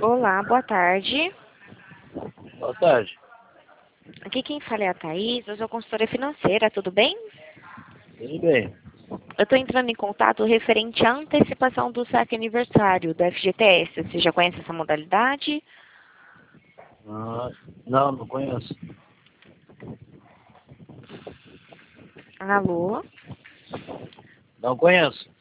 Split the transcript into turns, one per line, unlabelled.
Olá, boa tarde.
Boa tarde.
Aqui quem fala é a Thaís, eu sou consultora financeira, tudo bem?
Tudo bem?
Eu estou entrando em contato referente à antecipação do saque aniversário da FGTS. Você já conhece essa modalidade?
Ah, não conheço.
Alô?
Não conheço.